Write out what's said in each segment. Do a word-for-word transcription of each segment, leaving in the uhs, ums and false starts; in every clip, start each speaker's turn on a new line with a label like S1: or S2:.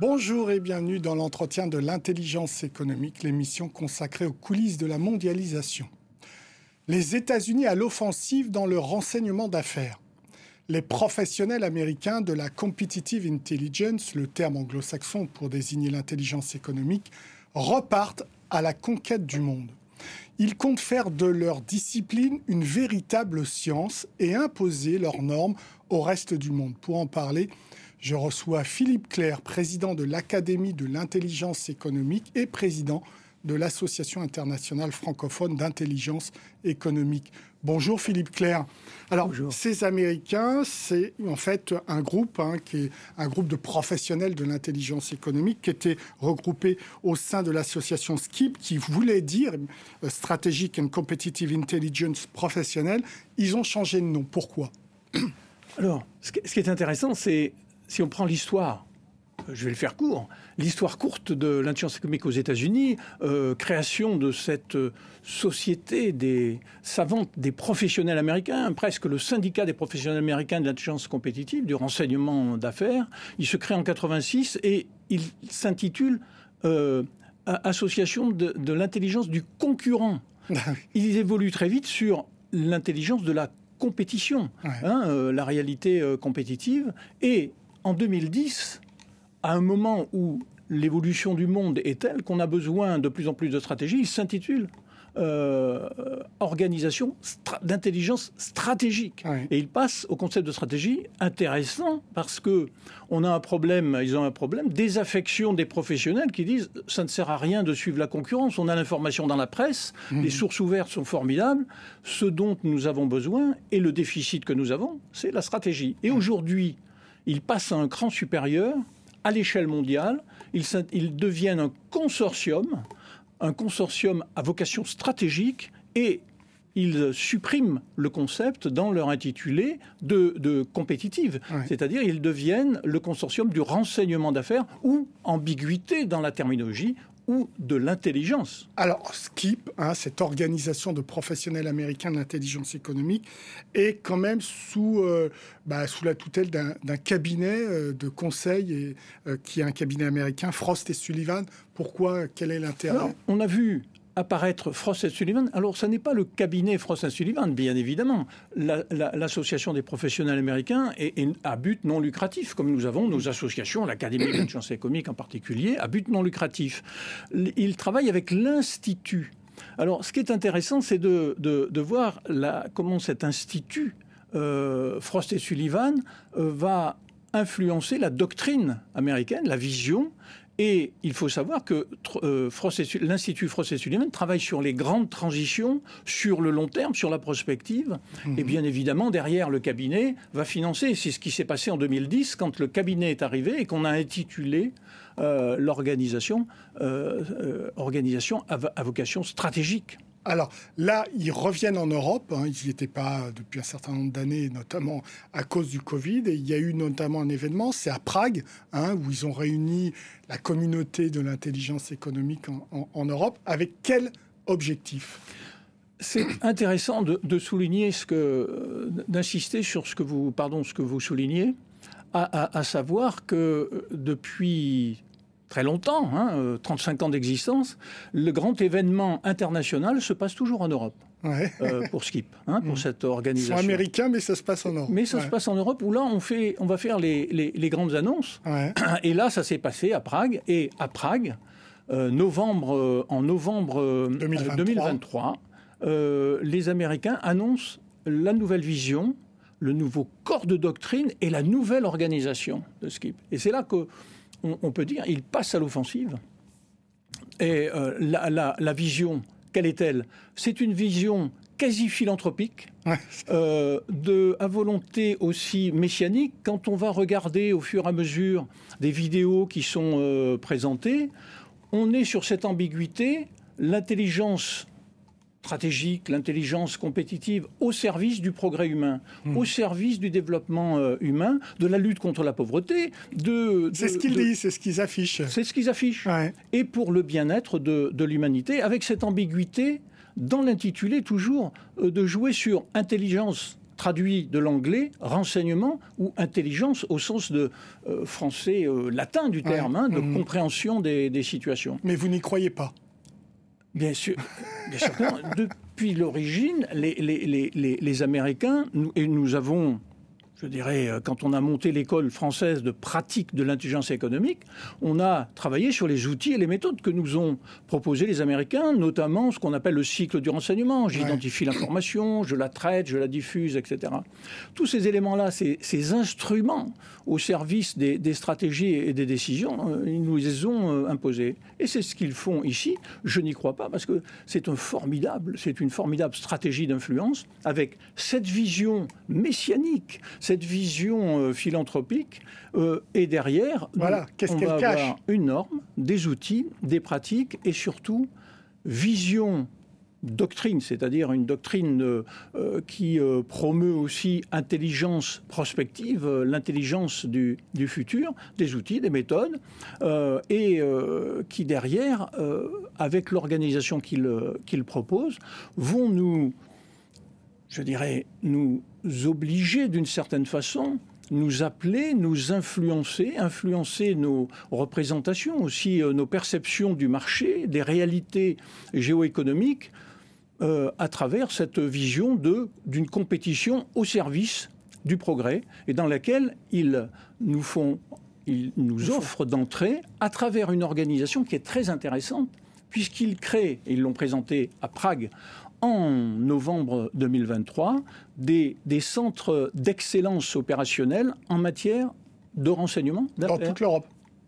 S1: Bonjour et bienvenue dans l'entretien de l'intelligence économique, l'émission consacrée aux coulisses de la mondialisation. Les États-Unis à l'offensive dans le renseignement d'affaires. Les professionnels américains de la competitive intelligence, le terme anglo-saxon pour désigner l'intelligence économique, repartent à la conquête du monde. Ils comptent faire de leur discipline une véritable science et imposer leurs normes au reste du monde. Pour en parler, je reçois Philippe Clerc, président de l'Académie de l'intelligence économique et président de l'Association internationale francophone d'intelligence économique. Bonjour Philippe Clerc. Alors,
S2: Bonjour.
S1: Ces Américains, c'est en fait un groupe, hein, qui est un groupe de professionnels de l'intelligence économique qui était regroupé au sein de l'association S C I P, qui voulait dire euh, Strategic and Competitive Intelligence Professionnel. Ils ont changé de nom. Pourquoi ?
S2: Alors, ce qui est intéressant, c'est si on prend l'histoire, je vais le faire court, l'histoire courte de l'intelligence économique aux États-Unis, euh, création de cette société des savantes, des professionnels américains, presque le syndicat des professionnels américains de l'intelligence compétitive, du renseignement d'affaires. Il se crée en quatre-vingt-six et il s'intitule euh, Association de, de l'intelligence du concurrent. Il évolue très vite sur l'intelligence de la compétition, ouais. hein, euh, la réalité euh, compétitive. Et en deux mille dix, à un moment où l'évolution du monde est telle qu'on a besoin de plus en plus de stratégies, il s'intitule euh, Organisation stra- d'intelligence stratégique. Oui. Et il passe au concept de stratégie intéressant parce que on a un problème, ils ont un problème, désaffection des professionnels qui disent ça ne sert à rien de suivre la concurrence. On a l'information dans la presse, mmh. les sources ouvertes sont formidables. Ce dont nous avons besoin et le déficit que nous avons, c'est la stratégie. Et mmh. aujourd'hui, ils passent à un cran supérieur. À l'échelle mondiale, ils, ils deviennent un consortium, un consortium à vocation stratégique et ils suppriment le concept dans leur intitulé de, de compétitive. Ouais. C'est-à-dire ils deviennent le consortium du renseignement d'affaires ou ambiguïté dans la terminologie ou de l'intelligence.
S1: Alors, S C I P, hein, cette organisation de professionnels américains de l'intelligence économique, est quand même sous, euh, bah, sous la tutelle d'un, d'un cabinet euh, de conseil et, euh, qui est un cabinet américain, Frost et Sullivan. Pourquoi ? Quel est l'intérêt ?
S2: Alors, on a vu apparaître Frost et Sullivan. Alors, ce n'est pas le cabinet Frost et Sullivan, bien évidemment. La, la, l'association des professionnels américains est, est à but non lucratif, comme nous avons nos associations, l'Académie de l'intelligence économique en particulier, à but non lucratif. Ils travaillent avec l'Institut. Alors, ce qui est intéressant, c'est de, de, de voir la, comment cet institut, euh, Frost et Sullivan, euh, va influencer la doctrine américaine, la vision. Et il faut savoir que euh, Frost et, l'Institut Frost et Sullivan travaille sur les grandes transitions, sur le long terme, sur la prospective. Mmh. Et bien évidemment, derrière, le cabinet va financer. C'est ce qui s'est passé en deux mille dix, quand le cabinet est arrivé et qu'on a intitulé euh, l'organisation euh, euh, organisation à, à vocation stratégique.
S1: Alors là, ils reviennent en Europe. Hein, ils n'y étaient pas depuis un certain nombre d'années, notamment à cause du Covid. Et il y a eu notamment un événement, c'est à Prague, hein, où ils ont réuni la communauté de l'intelligence économique en, en, en Europe. Avec quel objectif ?
S2: C'est intéressant de, de souligner ce que, d'insister sur ce que vous, pardon, ce que vous soulignez, à, à, à savoir que depuis très longtemps, hein, trente-cinq ans d'existence, le grand événement international se passe toujours en Europe. Ouais. Euh, pour S C I P, hein, pour mmh. cette organisation.
S1: Ils sont américains, mais ça se passe en Europe.
S2: Mais ça
S1: ouais.
S2: se passe en Europe, où là, on, fait, on va faire les, les, les grandes annonces. Ouais. Et là, ça s'est passé à Prague. Et à Prague, euh, novembre, euh, en novembre euh, deux mille vingt-trois, deux mille vingt-trois euh, les Américains annoncent la nouvelle vision, le nouveau corps de doctrine et la nouvelle organisation de S C I P. Et c'est là que On, on peut dire, il passe à l'offensive. Et euh, la, la, la vision, quelle est-elle ? C'est une vision quasi philanthropique, ouais. euh, de, à volonté aussi messianique. Quand on va regarder au fur et à mesure des vidéos qui sont euh, présentées, on est sur cette ambiguïté, l'intelligence stratégique, l'intelligence compétitive au service du progrès humain, mmh. au service du développement euh, humain, de la lutte contre la pauvreté. De, de,
S1: c'est ce qu'ils
S2: de,
S1: disent, c'est ce qu'ils affichent.
S2: C'est ce qu'ils affichent.
S1: Ouais.
S2: Et pour le bien-être de, de l'humanité, avec cette ambiguïté, dans l'intitulé toujours, euh, de jouer sur intelligence traduit de l'anglais renseignement ou intelligence au sens de euh, français euh, latin du terme, ouais. hein, de mmh. compréhension des, des situations.
S1: Mais vous n'y croyez pas?
S2: Bien sûr, bien sûr que non. Depuis l'origine, les, les, les, les, les Américains, nous, et nous avons, je dirais, quand on a monté l'école française de pratique de l'intelligence économique, on a travaillé sur les outils et les méthodes que nous ont proposés les Américains, notamment ce qu'on appelle le cycle du renseignement. J'identifie ouais. l'information, je la traite, je la diffuse, et cetera. Tous ces éléments-là, ces, ces instruments au service des, des stratégies et des décisions, ils nous les ont imposés. Et c'est ce qu'ils font ici. Je n'y crois pas parce que c'est un formidable, c'est une formidable stratégie d'influence avec cette vision messianique, cette vision euh, philanthropique, euh, et derrière,
S1: voilà. Qu'est-ce
S2: on
S1: qu'elle
S2: va
S1: cache ?
S2: avoir une norme, des outils, des pratiques et surtout vision, doctrine, c'est-à-dire une doctrine euh, euh, qui euh, promeut aussi intelligence prospective, euh, l'intelligence du, du futur, des outils, des méthodes, euh, et euh, qui derrière, euh, avec l'organisation qu'il qu'il propose, vont nous, je dirais, nous obliger d'une certaine façon, nous appeler, nous influencer, influencer nos représentations, aussi euh, nos perceptions du marché, des réalités géoéconomiques, euh, à travers cette vision de, d'une compétition au service du progrès, et dans laquelle ils nous font, ils nous offrent d'entrer à travers une organisation qui est très intéressante, puisqu'ils créent, et ils l'ont présenté à Prague, en novembre deux mille vingt-trois, des, des centres d'excellence opérationnelle en matière de renseignement d'affaires.
S1: Dans toute l'Europe?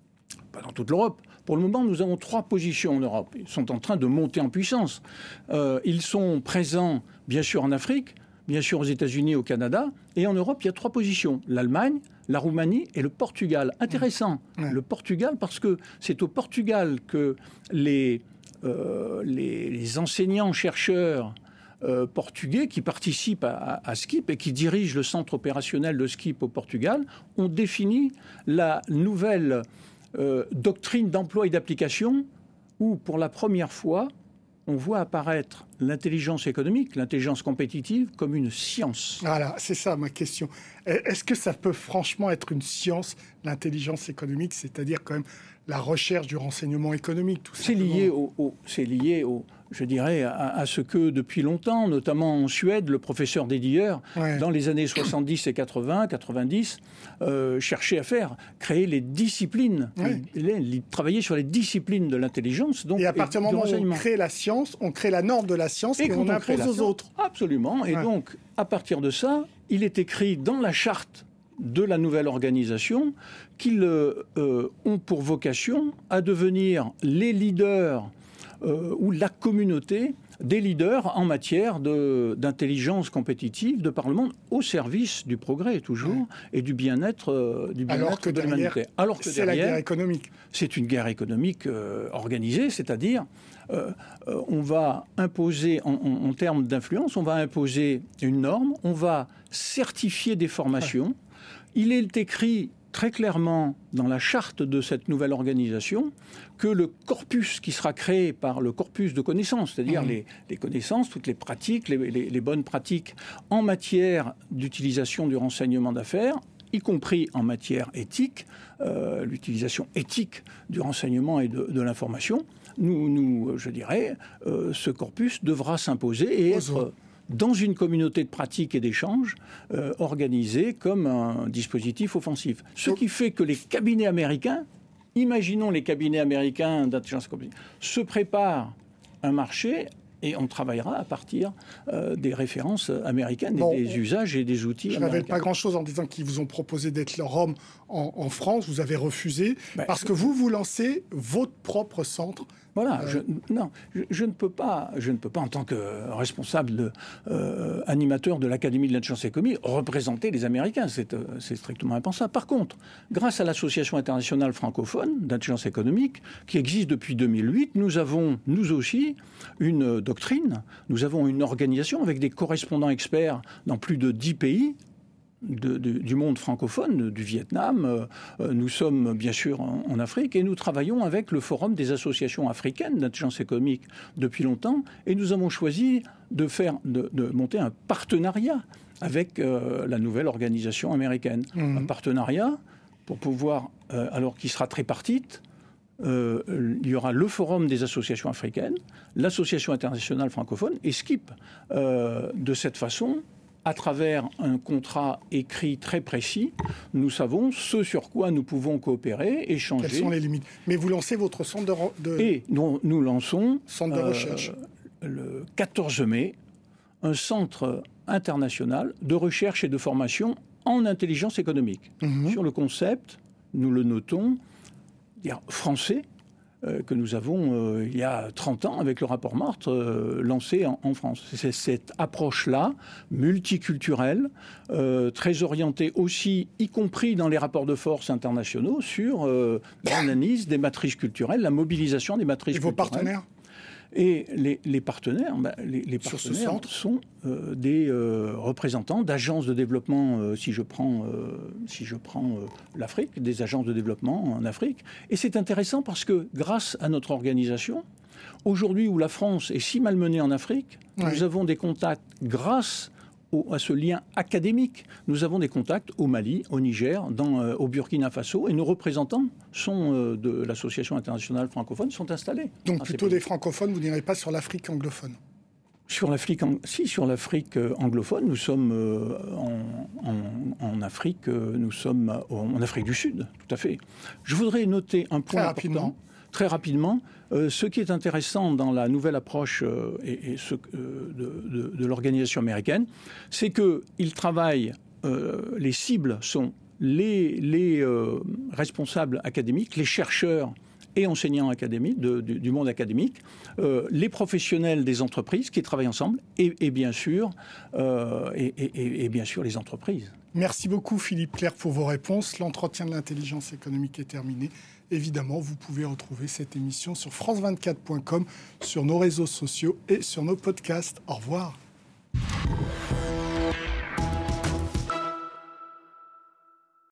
S2: Pas dans toute l'Europe. Pour le moment, nous avons trois positions en Europe. Ils sont en train de monter en puissance. Euh, ils sont présents, bien sûr, en Afrique, bien sûr aux États-Unis, au Canada. Et en Europe, il y a trois positions. L'Allemagne, la Roumanie et le Portugal. Intéressant, mmh. Ouais. Le Portugal, parce que c'est au Portugal que les... Euh, les, les enseignants-chercheurs euh, portugais qui participent à, à Skip et qui dirigent le centre opérationnel de Skip au Portugal ont défini la nouvelle euh, doctrine d'emploi et d'application où, pour la première fois, on voit apparaître l'intelligence économique, l'intelligence compétitive, comme une science.
S1: Voilà, c'est ça ma question. Est-ce que ça peut franchement être une science, l'intelligence économique, c'est-à-dire quand même la recherche du renseignement économique, tout ça?
S2: C'est lié au, au, c'est lié au, je dirais, à, à ce que depuis longtemps, notamment en Suède, le professeur Dedier, ouais. dans les années soixante-dix et quatre-vingts, quatre-vingt-dix, euh, cherchait à faire, créer les disciplines, ouais. les, les, travailler sur les disciplines de l'intelligence. Donc,
S1: et à partir du moment où on crée la science, on crée la norme de la science et, et qu'on impose aux science, autres.
S2: Absolument. Et ouais. donc, à partir de ça, il est écrit dans la charte de la nouvelle organisation qu'ils euh, ont pour vocation à devenir les leaders euh, ou la communauté des leaders en matière de, d'intelligence compétitive de par le monde au service du progrès toujours ouais. et du bien-être, euh, du bien-être
S1: Alors que
S2: de
S1: derrière,
S2: l'humanité. Alors que
S1: c'est
S2: derrière,
S1: la guerre économique.
S2: C'est une guerre économique euh, organisée, c'est-à-dire euh, euh, on va imposer, en, en, en termes d'influence, on va imposer une norme, on va certifier des formations. Ouais. Il est écrit très clairement dans la charte de cette nouvelle organisation que le corpus qui sera créé par le corpus de connaissances, c'est-à-dire mmh. les, les connaissances, toutes les pratiques, les, les, les bonnes pratiques en matière d'utilisation du renseignement d'affaires, y compris en matière éthique, euh, l'utilisation éthique du renseignement et de, de l'information, nous, nous, je dirais, euh, ce corpus devra s'imposer et être dans une communauté de pratique et d'échange euh, organisée comme un dispositif offensif. Ce qui fait que les cabinets américains, imaginons les cabinets américains d'intelligence compétitive, se préparent un marché et on travaillera à partir euh, des références américaines bon, et des usages et des outils
S1: je
S2: américains. Je
S1: n'avais pas grand-chose en disant qu'ils vous ont proposé d'être leur homme en, en France. Vous avez refusé ben, parce que vous, vous lancez votre propre centre.
S2: Voilà, euh... je, non, je, je ne peux pas, je ne peux pas en tant que responsable, de, euh, animateur de l'Académie de l'intelligence économique, représenter les Américains. C'est, euh, c'est strictement impensable. Par contre, grâce à l'Association internationale francophone d'intelligence économique, qui existe depuis deux mille huit, nous avons, nous aussi, une doctrine, nous avons une organisation avec des correspondants experts dans plus de dix pays, De, de, du monde francophone, du Vietnam. Euh, nous sommes bien sûr en, en Afrique et nous travaillons avec le Forum des associations africaines d'intelligence économique depuis longtemps et nous avons choisi de, faire, de, de monter un partenariat avec euh, la nouvelle organisation américaine. Mmh. Un partenariat pour pouvoir, euh, alors qu'il sera tripartite, euh, il y aura le Forum des associations africaines, l'Association internationale francophone et SKIP. Euh, de cette façon, à travers un contrat écrit très précis, nous savons ce sur quoi nous pouvons coopérer, échanger.
S1: Quelles sont les limites ? Mais vous lancez votre centre de... Re... de...
S2: Et nous, nous lançons,
S1: centre de recherche.
S2: Euh, le quatorze mai, un centre international de recherche et de formation en intelligence économique. Mmh. Sur le concept, nous le notons, dire français, Euh, que nous avons, euh, il y a trente ans, avec le rapport Martre, euh, lancé en, en France. C'est cette approche-là, multiculturelle, euh, très orientée aussi, y compris dans les rapports de force internationaux, sur euh, l'analyse des matrices culturelles, la mobilisation des matrices
S1: Et vos
S2: culturelles.
S1: Partenaires ?
S2: Et les, les partenaires, bah, les, les partenaires sont euh, des euh, représentants d'agences de développement, euh, si je prends, euh, si je prends euh, l'Afrique, des agences de développement en Afrique. Et c'est intéressant parce que grâce à notre organisation, aujourd'hui où la France est si malmenée en Afrique, oui. nous avons des contacts grâce au, à ce lien académique. Nous avons des contacts au Mali, au Niger, dans, euh, au Burkina Faso, et nos représentants sont, euh, de l'Association internationale francophone sont installés.
S1: Donc plutôt des francophones, vous n'irez pas sur l'Afrique anglophone ?
S2: Sur l'Afrique, si, sur l'Afrique anglophone, nous sommes euh, en, en, en Afrique, euh, nous sommes en Afrique du Sud, tout à fait. Je voudrais noter un point
S1: Très
S2: important.
S1: Rapidement.
S2: Très rapidement, euh, ce qui est intéressant dans la nouvelle approche euh, et, et ce, euh, de, de, de l'organisation américaine, c'est qu'ils travaillent, euh, les cibles sont les, les euh, responsables académiques, les chercheurs et enseignants académiques, de, du, du monde académique, euh, les professionnels des entreprises qui travaillent ensemble et, et, bien, sûr, euh, et, et, et bien sûr les entreprises.
S1: Merci beaucoup Philippe Clerc pour vos réponses. L'entretien de l'intelligence économique est terminé. Évidemment, vous pouvez retrouver cette émission sur france vingt-quatre point com, sur nos réseaux sociaux et sur nos podcasts. Au revoir.